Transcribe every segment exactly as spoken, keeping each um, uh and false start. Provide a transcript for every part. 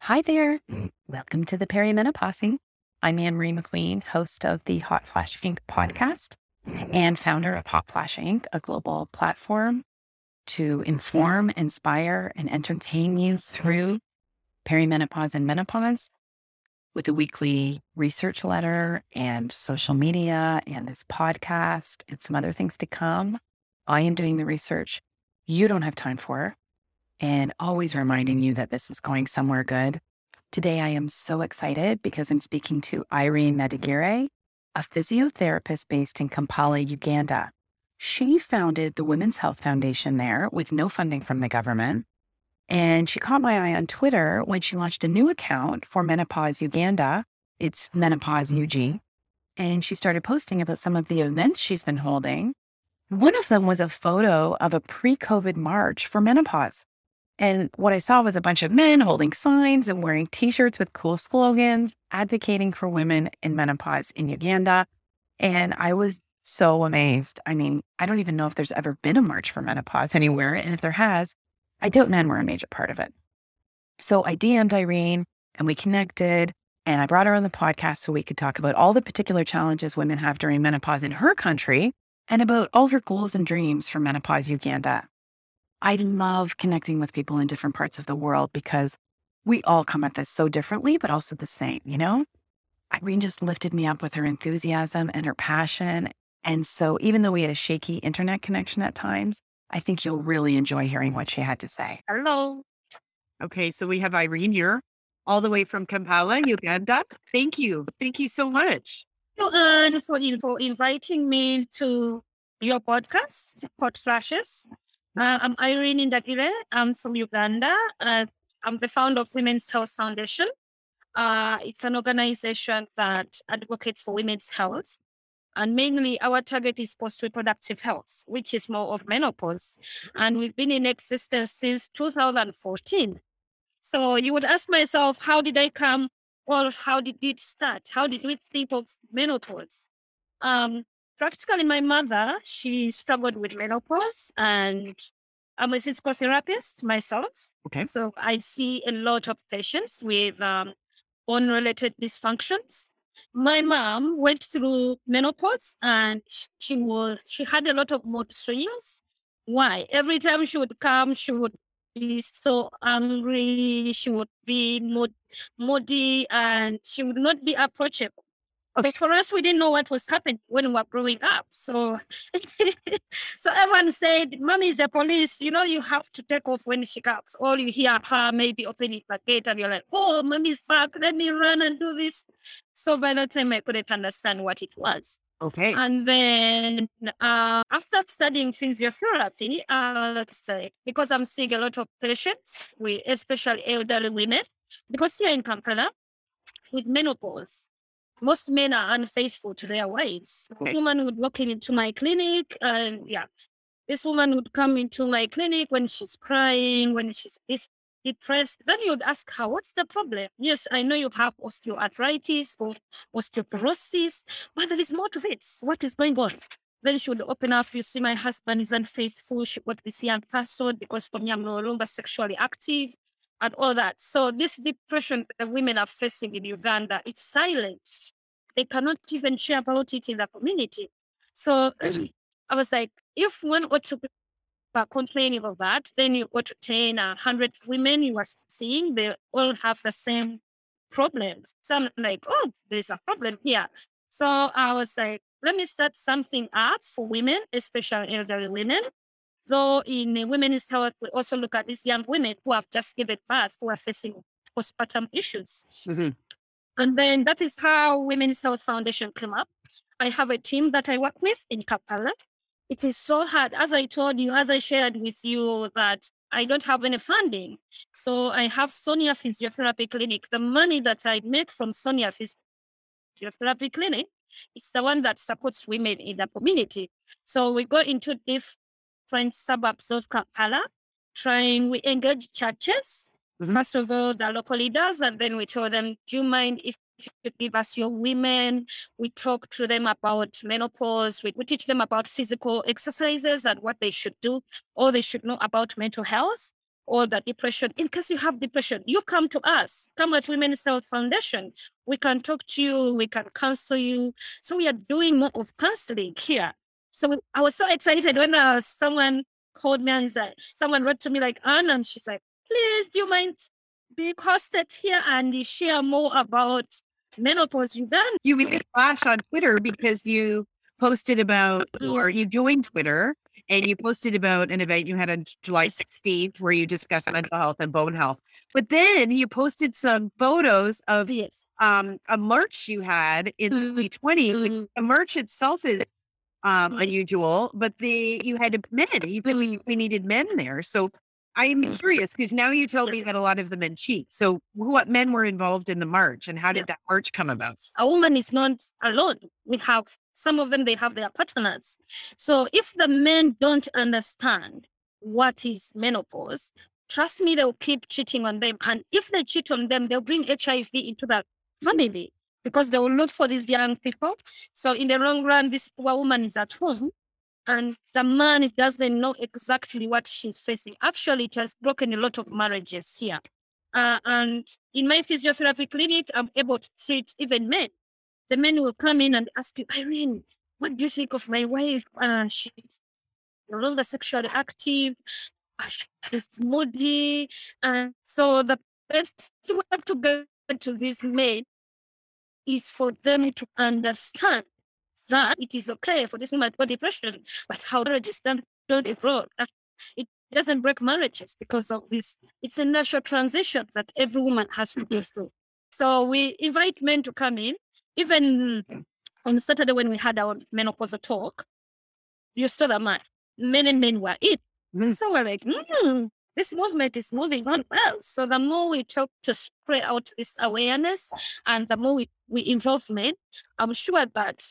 Hi there. Welcome to the Perimenopausing. I'm Anne Marie McQueen, host of the Hot Flash Incorporated podcast and founder of Hot Flash Incorporated, a global platform to inform, inspire, and entertain you through perimenopause and menopause with a weekly research letter and social media and this podcast and some other things to come. I am doing the research you don't have time for and always reminding you that this is going somewhere good. Today, I am so excited because I'm speaking to Irene Nadigire, a physiotherapist based in Kampala, Uganda. She founded the Women's Health Foundation there with no funding from the government. And she caught my eye on Twitter when she launched a new account for Menopause Uganda. It's Menopause U G. And she started posting about some of the events she's been holding. One of them was a photo of a pre-COVID march for menopause. And what I saw was a bunch of men holding signs and wearing t-shirts with cool slogans, advocating for women in menopause in Uganda. And I was so amazed. I mean, I don't even know if there's ever been a march for menopause anywhere. And if there has, I doubt men were a major part of it. So I D M'd Irene and we connected and I brought her on the podcast so we could talk about all the particular challenges women have during menopause in her country and about all her goals and dreams for Menopause Uganda. I love connecting with people in different parts of the world because we all come at this so differently, but also the same, you know? Irene just lifted me up with her enthusiasm and her passion. And so even though we had a shaky internet connection at times, I think you'll really enjoy hearing what she had to say. Hello. Okay, so we have Irene here, all the way from Kampala, Uganda. Thank you. Thank you so much. Thank you, Anne, for, for inviting me to your podcast, Hot Flashes. Uh, I'm Irene Nadigire. I'm from Uganda. Uh, I'm the founder of Women's Health Foundation. Uh, it's an organization that advocates for women's health. And mainly our target is post-reproductive health, which is more of menopause. And we've been in existence since two thousand fourteen. So you would ask myself, how did I come or how did it start? How did we think of menopause? Um, practically, my mother, she struggled with menopause and I'm a physical therapist myself. Okay. So I see a lot of patients with um, bone-related dysfunctions. My mom went through menopause and she was she had a lot of mood swings. Why? Every time she would come, she would be so angry, she would be mood, moody, and she would not be approachable. Okay. Because for us, we didn't know what was happening when we were growing up. So, so everyone said, "Mommy is the police. You know, you have to take off when she comes." Or you hear her maybe opening the gate, and you're like, "Oh, mommy's back. Let me run and do this." So by that time, I couldn't understand what it was. Okay. And then uh, after studying physiotherapy, uh, because I'm seeing a lot of patients, with especially elderly women, because here in Kampala, with menopause, most men are unfaithful to their wives. Okay. This woman would walk into my clinic, and yeah, this woman would come into my clinic when she's crying, when she's dis- depressed. Then you'd ask her, "What's the problem?" "Yes, I know you have osteoarthritis or osteoporosis, but there is more to it. What is going on?" Then she would open up. "You see, my husband is unfaithful. She got this young person because for me, I'm no longer sexually active." And all that. So this depression that women are facing in Uganda, it's silent. They cannot even share about it in the community. So I was like, if one ought to be complaining of that, then you ought to ten, a hundred women you are seeing, they all have the same problems. So I'm like, oh, there's a problem here. So I was like, let me start something up for women, especially elderly women. Though in uh, women's health, we also look at these young women who have just given birth, who are facing postpartum issues. Mm-hmm. And then that is how Women's Health Foundation came up. I have a team that I work with in Kampala. It is so hard. As I told you, as I shared with you, that I don't have any funding. So I have Sonia Physiotherapy Clinic. The money that I make from Sonia Physiotherapy Clinic, it's the one that supports women in the community. So we go into different suburbs of Kampala, trying, we engage churches, Mhm. first of all, the local leaders, and then we tell them, do you mind if you give us your women? We talk to them about menopause. We, we teach them about physical exercises and what they should do, or they should know about mental health. or the depression. In case you have depression, you come to us, come at Women's Health Foundation. We can talk to you, we can counsel you. So we are doing more of counseling here. So we, I was so excited when uh, someone called me and said, someone wrote to me like, Anna, and she's like, please, do you mind being hosted here and share more about menopause you've done? You made a splash on Twitter because you posted about, or you joined Twitter and you posted about an event you had on July sixteenth where you discussed mental health and bone health. But then you posted some photos of Yes. um, a march you had in Mhm. twenty twenty. Mhm. The march itself is um, Mhm. unusual, but the you had men. You really we needed men there. So I'm curious because now you told me that a lot of the men cheat. So what men were involved in the march and how did that march come about? A woman is not alone. We have some of them, they have their partners. So if the men don't understand what is menopause, trust me, they'll keep cheating on them. And if they cheat on them, they'll bring H I V into the family because they will look for these young people. So in the long run, this poor woman is at home and the man doesn't know exactly what she's facing. Actually, it has broken a lot of marriages here. Uh, and in my physiotherapy clinic, I'm able to treat even men. The men will come in and ask you, Irene, what do you think of my wife? Uh, she's no longer sexually active. Uh, she's moody. Uh, so the best way to get to these men is for them to understand that it is okay for this woman to go depression, but how marriages don't don't erode. It doesn't break marriages because of this. It's a natural transition that every woman has to go through. So we invite men to come in. Even on Saturday when we had our menopausal talk, you saw that man, many men were in. Mhm. So we're like, mm, this movement is moving on well. So the more we talk to spread out this awareness and the more we, we involve men, I'm sure that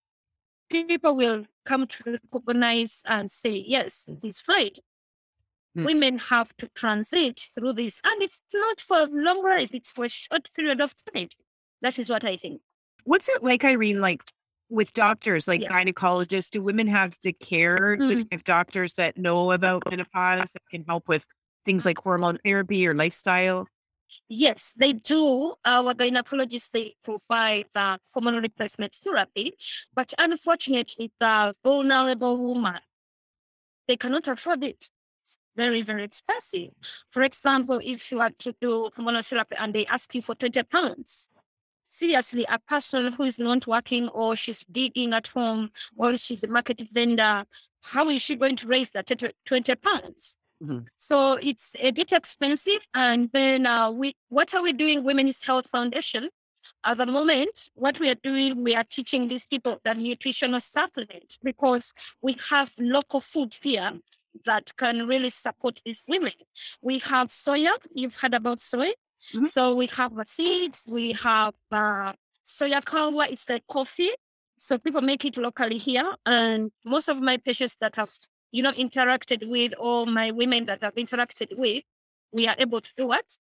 people will come to recognize and say, yes, it is right. Mm. Women have to transit through this. And it's not for a long life, it's for a short period of time. That is what I think. What's it like, Irene, like with doctors, like Yeah. gynecologists? Do women have the care Mhm. with doctors that know about menopause that can help with things like hormone therapy or lifestyle? Yes, they do. Our gynecologists, they provide the hormone replacement therapy. But unfortunately, the vulnerable woman, they cannot afford it. It's very, very expensive. For example, if you are to do hormonal therapy and they ask you for twenty pounds, seriously, a person who is not working or she's digging at home or she's a market vendor, how is she going to raise that twenty pounds? Mhm. So it's a bit expensive. And then uh, we, what are we doing? Women's Health Foundation. At the moment, what we are doing, we are teaching these people the nutritional supplement because we have local food here that can really support these women. We have soya. You've heard about soy. Mhm. So we have the seeds. We have uh, soya kawa. It's like coffee. So people make it locally here. And most of my patients that have, you know, interacted with, or my women that have interacted with, we are able to do what?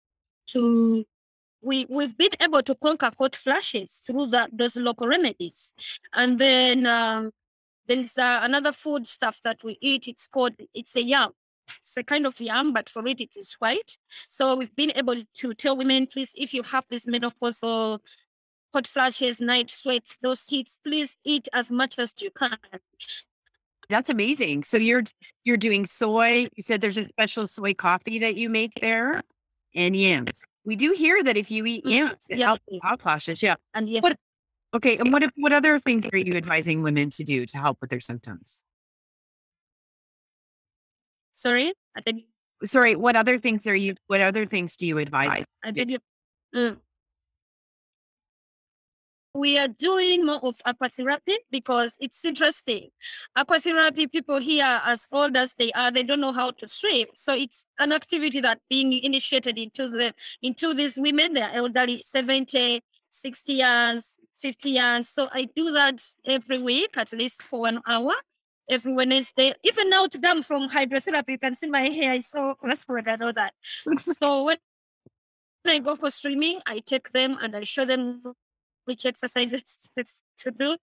To we we've been able to conquer hot flashes through that those local remedies. And then um, there's uh, another food stuff that we eat. It's called it's a yam. It's a kind of yam, but for it it is white. So we've been able to tell women, please, if you have this menopausal hot flashes, night sweats, those heats, please eat as much as you can. That's amazing. So you're you're doing soy. You said there's a special soy coffee that you make there, and yams. We do hear that if you eat Mm, yams, it yeah. helps with hot flashes. Yeah. And yeah, What? Okay. And what if- what other things are you advising women to do to help with their symptoms? sorry, I beg, Sorry. What other things are you? What other things do you advise? I do? beg you. Mm. We are doing more of aquatherapy because it's interesting. Aquatherapy, people here, as old as they are, they don't know how to swim. So it's an activity that being initiated into the into these women. They're elderly, seventy, sixty years, fifty years. So I do that every week, at least for one hour. Every Wednesday, even now to come from hydrotherapy, you can see my hair is so colourful and all that. So when I go for swimming, I take them and I show them which exercises to do.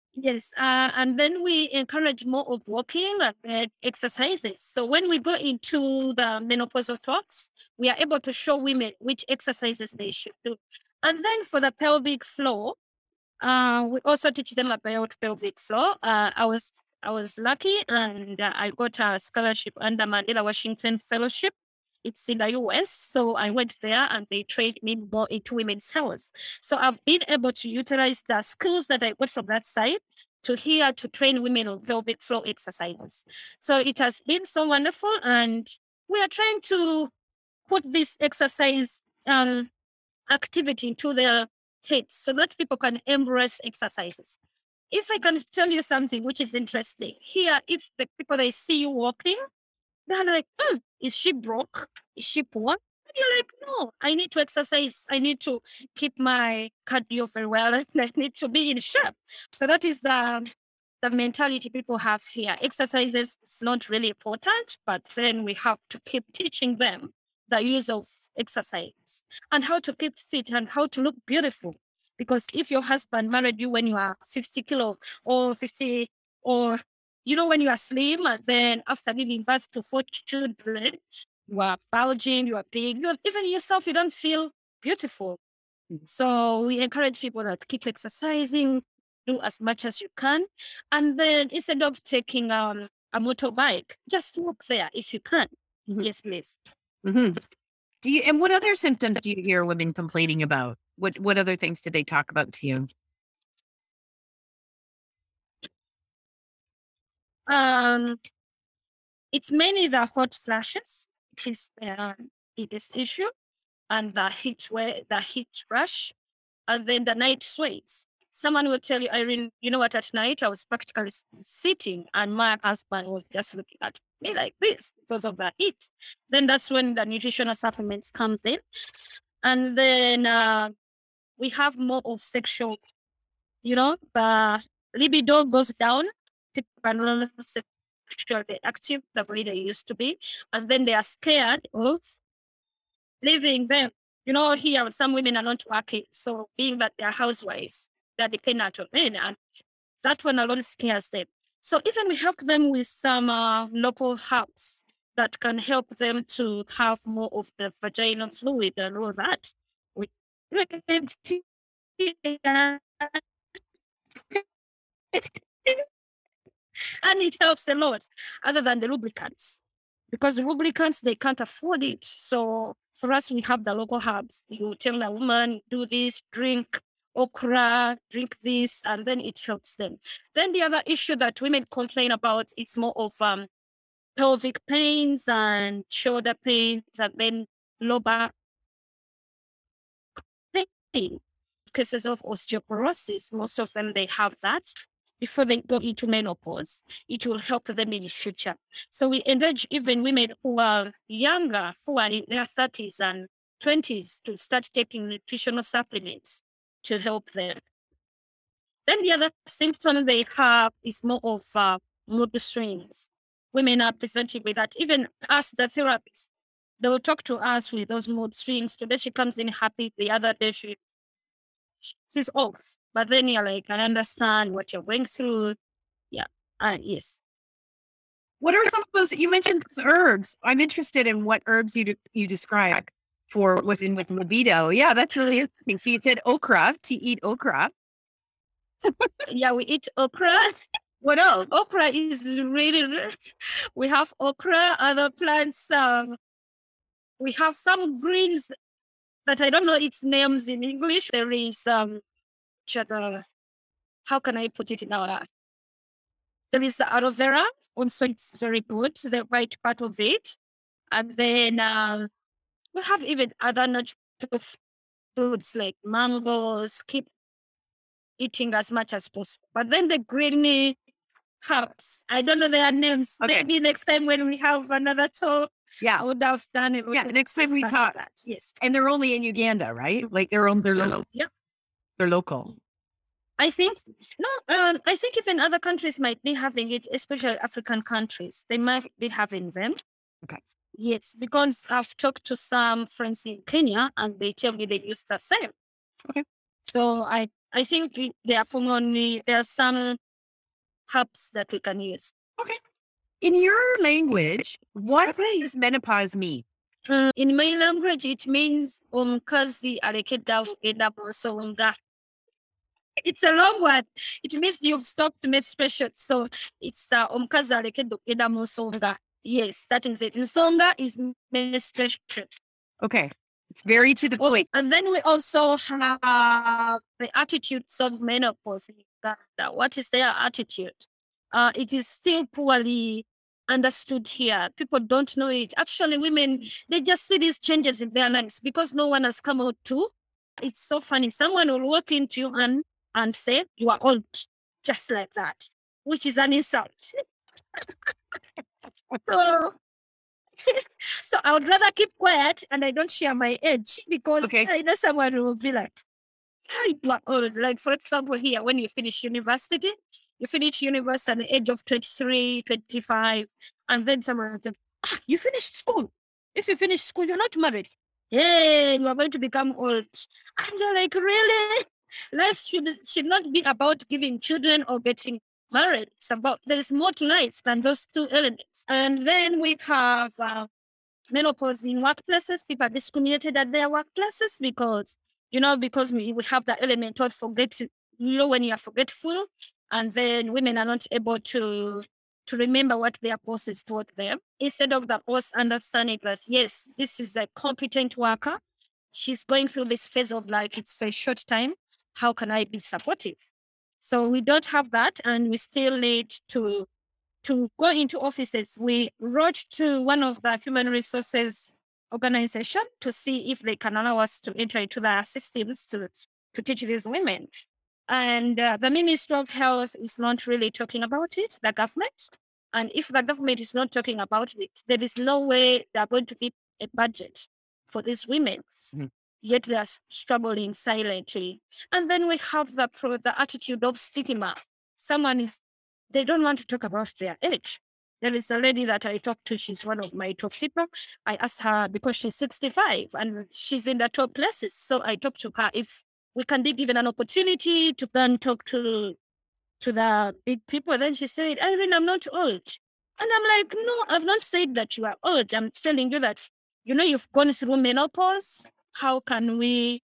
Yes, uh, and then we encourage more of walking and exercises. So when we go into the menopausal talks, we are able to show women which exercises they should do. And then for the pelvic floor, uh, we also teach them about pelvic floor. Uh, I was I was lucky, and uh, I got a scholarship under Mandela Washington Fellowship. It's in the U S, so I went there and they trained me more into women's health. So I've been able to utilize the skills that I got from that side to here to train women on pelvic floor exercises. So it has been so wonderful, and we are trying to put this exercise um, activity into their heads so that people can embrace exercises. If I can tell you something which is interesting, here, if the people they see you walking, they're like, hmm, is she broke? Is she poor? And you're like, no, I need to exercise. I need to keep my cardio very well. And I need to be in shape. So that is the the mentality people have here. Exercises is not really important, but then we have to keep teaching them the use of exercise and how to keep fit and how to look beautiful. Because if your husband married you when you are fifty kilo or fifty, or you know, when you are slim, and then after giving birth to four children, you are bulging, you are big, you are, even yourself, you don't feel beautiful. Mhm. So we encourage people that keep exercising, do as much as you can. And then instead of taking um, a motorbike, just walk there if you can. Mhm. Yes, please. Mhm. Do you, and what other symptoms do you hear women complaining about? What what other things did they talk about to you? Um, it's mainly the hot flashes, which is the biggest issue, and the heat where the heat rush, and then the night sweats. Someone will tell you, Irene, you know what, at night I was practically s- sitting and my husband was just looking at me like this because of the heat. Then that's when the nutritional supplements comes in. And then uh, we have more of sexual, you know, the libido goes down. People are no longer sexually active the way they used to be. And then they are scared of leaving them. You know, here some women are not working. So being that they're housewives, they're dependent on men, and that one alone scares them. So even we help them with some uh, local herbs that can help them to have more of the vaginal fluid and all that. We and it helps a lot, other than the lubricants, because the lubricants they can't afford it. So for us, we have the local herbs. You tell a woman, do this, drink okra, drink this, and then it helps them. Then the other issue that women complain about, it's more of um, pelvic pains and shoulder pains, and then low back pain. Cases of osteoporosis, most of them they have that before they go into menopause. It will help them in the future. So we encourage even women who are younger, who are in their thirties and twenties, to start taking nutritional supplements to help them. Then the other symptom they have is more of uh, mood swings. Women are presenting with that. Even us, the therapists, they will talk to us with those mood swings. Today she comes in happy, the other day she she's off. But then you're like, I understand what you're going through. Yeah. Uh, yes. What are some of those you mentioned those herbs? I'm interested in what herbs you de- you describe for women with libido. Yeah, that's really interesting. So you said okra, to eat okra. Yeah, we eat okra. What else? Okra is really rich. We have okra, other plants. Um, we have some greens that I don't know its names in English. There is um, which other- how can I put it in our? There is the aloe vera. Also, it's very good. The white part of it, and then uh, we have even other natural foods like mangoes. Keep eating as much as possible. But then the greeny herbs, I don't know their names. Okay. Maybe next time when we have another talk, I Yeah. would have done it. Yeah, next time we Stuff talk. like that. Yes. And they're only in Uganda, right? Like they're on they're local. Yeah. They're local. I think no. Um, I think even other countries might be having it, especially African countries. They might be having them. Okay. Yes, because I've talked to some friends in Kenya and they tell me they use the same. Okay. So I I think it- there are only there are some hubs that we can use. Okay. In your language, what does menopause mean? Uh, in my language, it means omukazi alekeda kugenda mu nsonga. It's a long one. It means you've stopped menstruation. So it's uh, omukazi alekedde okugenda mu nsonga. Yes, that is it. Nsonga is menstruation. Okay. It's very to the point. And then we also have the attitudes of menopause in Uganda. What is their attitude? Uh, it is still poorly understood here. People don't know it. Actually, women, they just see these changes in their lives because no one has come out to. It's so funny. Someone will walk into you and, and say, you are old, just like that, which is an insult. so, so I would rather keep quiet and I don't share my age because Okay. I know someone will be like, "Ah, you are old." Like, for example, here, when you finish university, you finish university at the age of twenty-three, twenty-five, and then someone will say, ah, you finished school. If you finish school, you're not married. Hey, you are going to become old. And you're like, really? Life should, should not be about giving children or getting married. It's about, there's more to life than those two elements. And then we have uh, menopause in workplaces. People are discriminated at their workplaces because, you know, because we, we have the element of forget, you know, when you are forgetful, and then women are not able to to remember what their bosses taught them. Instead of the boss understanding that, yes, this is a competent worker, she's going through this phase of life, it's for a short time. How can I be supportive? So we don't have that, and we still need to to go into offices. We wrote to one of the human resources organization to see if they can allow us to enter into their systems to, to teach these women. And uh, the Ministry of Health is not really talking about it, the government. And if the government is not talking about it, there is no way they're going to give a budget for these women. Mhm. Yet they are struggling silently. And then we have the pro, the attitude of stigma. Someone is, they don't want to talk about their age. There is a lady that I talked to, she's one of my top people. I asked her because she's sixty-five and she's in the top places. So I talked to her if we can be given an opportunity to go and talk to to the big people. Then she said, Irene, I'm not old. And I'm like, no, I've not said that you are old. I'm telling you that, you know, you've gone through menopause. How can we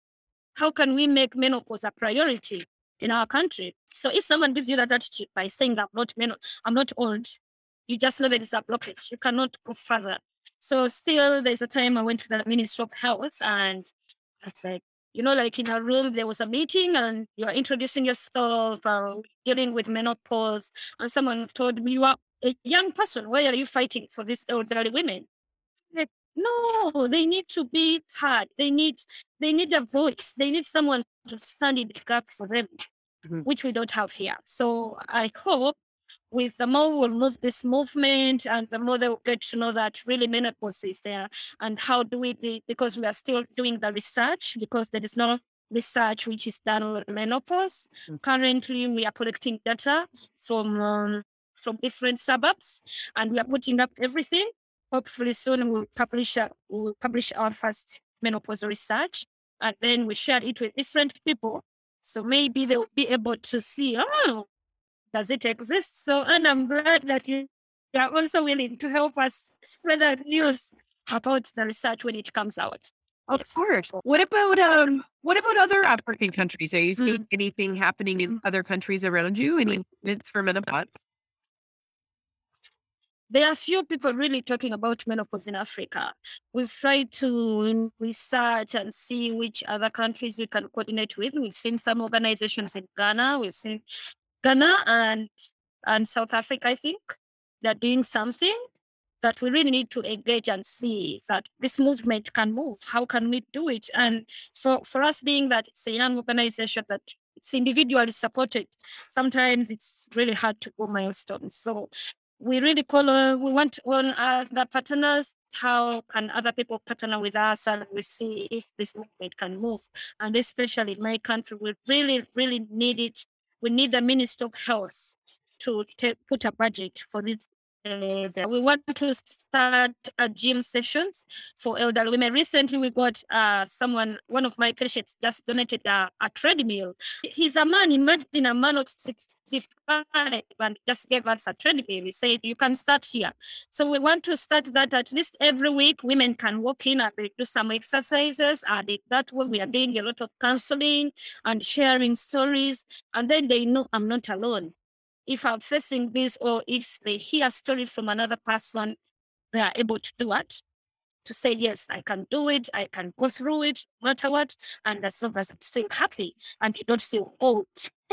how can we make menopause a priority in our country? So if someone gives you that attitude by saying that I'm not men- I'm not old, you just know that it's a blockage. You cannot go further. So still there's a time I went to the Ministry of Health and it's like, you know, like in a room, there was a meeting and you're introducing yourself, uh, dealing with menopause. And someone told me, you are a young person. Why are you fighting for these elderly women? Like, no, they need to be heard. They need, they need a voice. They need someone to stand in the gap for them, Mhm. which we don't have here. So I hope with the more we'll move this movement and the more they'll get to know that really menopause is there and how do we be, because we are still doing the research because there is no research which is done on menopause. Mm. Currently, we are collecting data from um, from different suburbs and we are putting up everything. Hopefully soon we'll publish a, we'll publish our first menopause research and then we share it with different people. So maybe they'll be able to see, oh, does it exist? So, and I'm glad that you are also willing to help us spread the news about the research when it comes out. Of Yes. course. What about um? What about other African countries? Are you seeing Mm. anything happening in other countries around you? Any myths for menopause? There are few people really talking about menopause in Africa. We've tried to research and see which other countries we can coordinate with. We've seen some organizations in Ghana. We've seen Ghana and and South Africa, I think. They're doing something that we really need to engage and see that this movement can move. How can we do it? And for, for us being that it's a young organization that it's individually supported, sometimes it's really hard to go milestones. So we really call on, we want on uh, the partners, how can other people partner with us and we see if this movement can move. And especially in my country, we really, really need it. We need the Minister of Health to ta- put a budget for this we want to start uh, gym sessions for elderly women. Recently, we got uh, someone, one of my patients just donated a, a treadmill. He's a man, imagine a man of sixty-five and just gave us a treadmill. He said, you can start here. So we want to start that at least every week. Women can walk in and they do some exercises. And it, that way we are doing a lot of counseling and sharing stories. And then they know I'm not alone. If I'm facing this, or if they hear a story from another person, they are able to do it, to say, yes, I can do it, I can go through it, no matter what, and as long as I'm still happy and you don't feel old.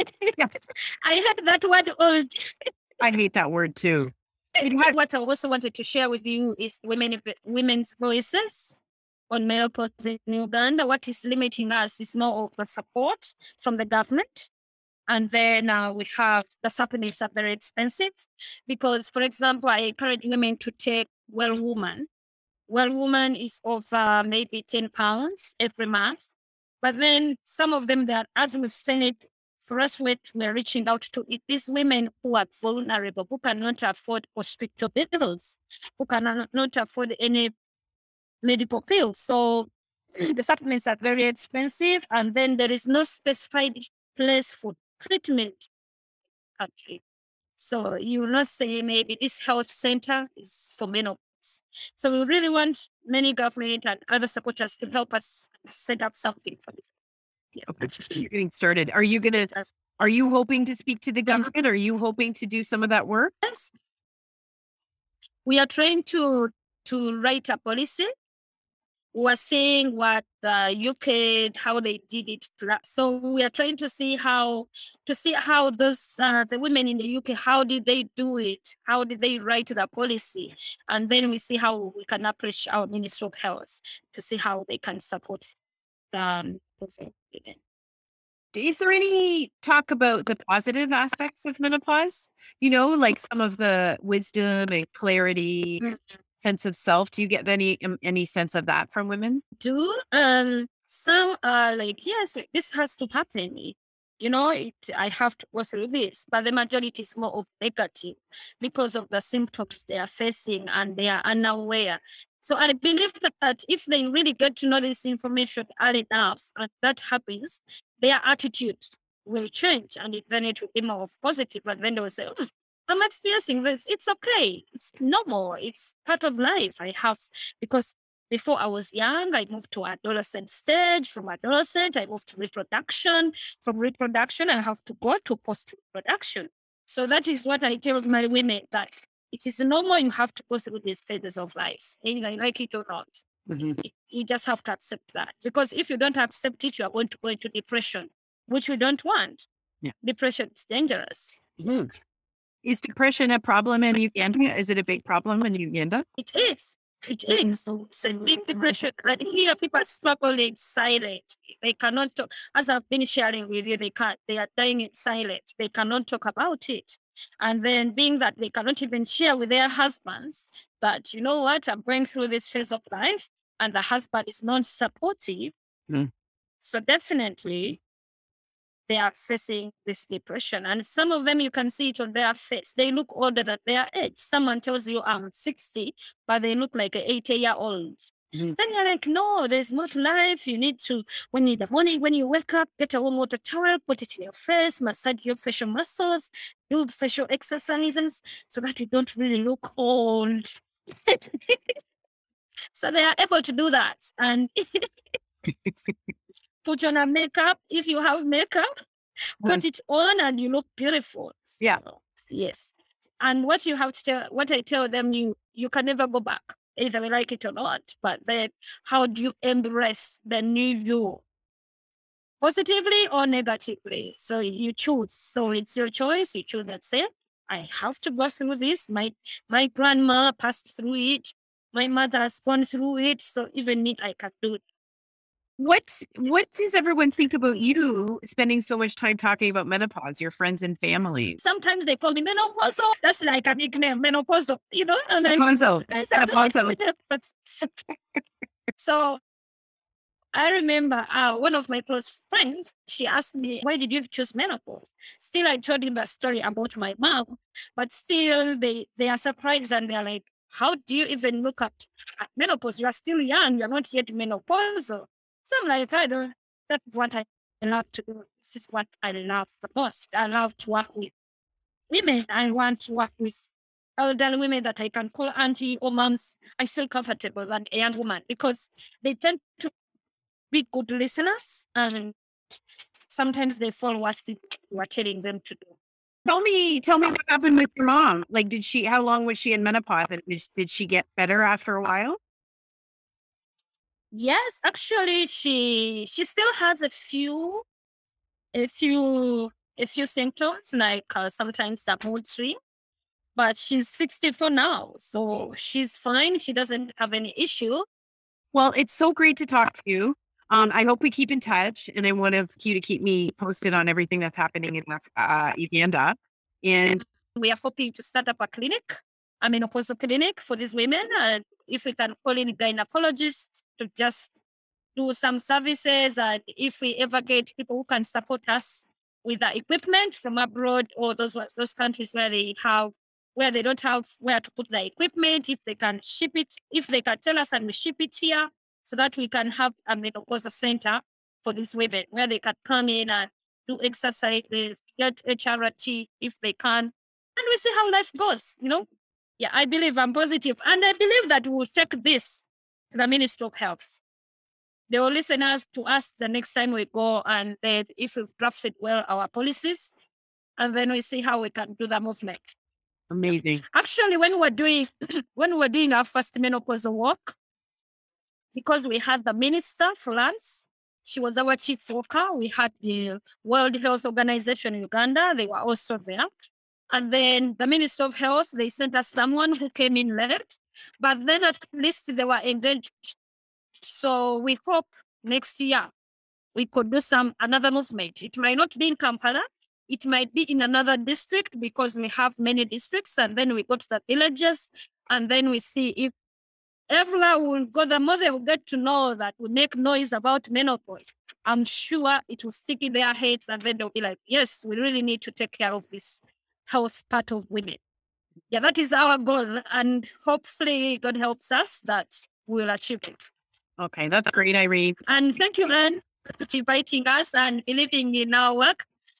I had that word old. I hate that word too. What I also wanted to share with you is women, women's voices on menopause in Uganda. What is limiting us is more of the support from the government. And then uh, we have the supplements are very expensive because, for example, I encourage women to take Well Woman. Well Woman is over maybe ten pounds every month. But then some of them that, as we've seen it, for us, we're reaching out to it, these women who are vulnerable, who cannot afford hospital bills, who cannot not afford any medical pills. So the supplements are very expensive. And then there is no specified place for treatment country. So you will not say maybe this health center is for menopause. So we really want many government and other supporters to help us set up something for this. Yeah. You're getting started. Are you gonna are you hoping to speak to the government? Are you hoping to do some of that work? Yes. We are trying to to write a policy. We're seeing what the U K, how they did it. So we are trying to see how, to see how those, uh, the women in the U K, how did they do it? How did they write the policy? And then we see how we can approach our Ministry of Health to see how they can support um, those women. Is there any talk about the positive aspects of menopause? You know, like some of the wisdom and clarity, mm. sense of self. Do you get any um, any sense of that from women? Do um some are like, yes, this has to happen. You know, it I have to go through this, but the majority is more of negative because of the symptoms they are facing and they are unaware. So I believe that, that if they really get to know this information early enough, and that happens, their attitude will change, and then it will be more of positive. And then they will say, oh, I'm experiencing this. It's okay. It's normal. It's part of life. I have, because before I was young, I moved to adolescent stage. From adolescent, I moved to reproduction. From reproduction, I have to go to post-reproduction. So that is what I tell my women, that it is normal. You have to go through these phases of life, either you like it or not. Mm-hmm. You just have to accept that. Because if you don't accept it, you are going to go into depression, which we don't want. Yeah. Depression is dangerous. Mm-hmm. Is depression a problem in Uganda? Is it a big problem in Uganda? It is. It is. It's a big depression. But here people are struggling silent. They cannot talk. As I've been sharing with you, they can't. They are dying in silence. They cannot talk about it. And then being that they cannot even share with their husbands that, you know what, I'm going through this phase of life, and the husband is not supportive. Mm. So definitely they are facing this depression. And some of them, you can see it on their face. They look older than their age. Someone tells you I'm sixty, but they look like an eighty year old. Mm-hmm. Then you're like, no, there's more to life. You need to, when in the morning, when you wake up, get a warm water towel, put it in your face, massage your facial muscles, do facial exercises so that you don't really look old. So they are able to do that. And put on a makeup. If you have makeup, put it on and you look beautiful. Yeah. So, yes. And what you have to tell, what I tell them, you you can never go back, either we like it or not. But then how do you embrace the new you? Positively or negatively? So you choose. So it's your choice. You choose that say, I have to go through this. My my grandma passed through it. My mother has gone through it. So even me, I can do it. What what does everyone think about you spending so much time talking about menopause, your friends and family? Sometimes they call me menopausal. That's like a nickname, menopausal, you know? And Menopausal. Menopausal. So I remember uh, one of my close friends, she asked me, why did you choose menopause? Still, I told him the story about my mom, but still they, they are surprised and they're like, how do you even look at, at menopause? You are still young. You're not yet menopausal. So I'm like, I don't, that's what I love to do. This is what I love the most. I love to work with women. I want to work with elderly women that I can call auntie or moms. I feel comfortable than a young woman because they tend to be good listeners and sometimes they follow what you are telling them to do. Tell me, tell me what happened with your mom. Like, did she, how long was she in menopause? And did, did she get better after a while? Yes, actually, she she still has a few, a few, a few symptoms like uh, sometimes the mood swing, but she's sixty-four now, so she's fine. She doesn't have any issue. Well, it's so great to talk to you. Um, I hope we keep in touch, and I want you to keep me posted on everything that's happening in uh, Uganda. And we are hoping to start up a clinic, a menopausal clinic for these women. Uh, if we can call in a gynecologist to just do some services, and if we ever get people who can support us with the equipment from abroad or those those countries where they have where they don't have where to put the equipment, if they can ship it, if they can tell us and we ship it here, so that we can have a menopausal center for these women where they can come in and do exercises, get H R T if they can, and we see how life goes. You know, yeah, I believe I'm positive, and I believe that we'll take this to the Ministry of Health. They will listen us to us the next time we go, and then if we've drafted well our policies, and then we see how we can do the movement. Amazing. Actually, when we're doing when we're doing our first menopausal walk, because we had the minister, Florence, she was our chief worker. We had the World Health Organization in Uganda. They were also there. And then the Minister of Health, they sent us someone who came in late, but then at least they were engaged. So we hope next year we could do some another movement. It might not be in Kampala. It might be in another district because we have many districts, and then we go to the villages, and then we see if everywhere will go, the more they will get to know that we make noise about menopause. I'm sure it will stick in their heads, and then they'll be like, yes, we really need to take care of this health part of women. Yeah, that is our goal, and hopefully God helps us that we'll achieve it. Okay, that's great, Irene. And thank you, Anne, for inviting us and believing in our work.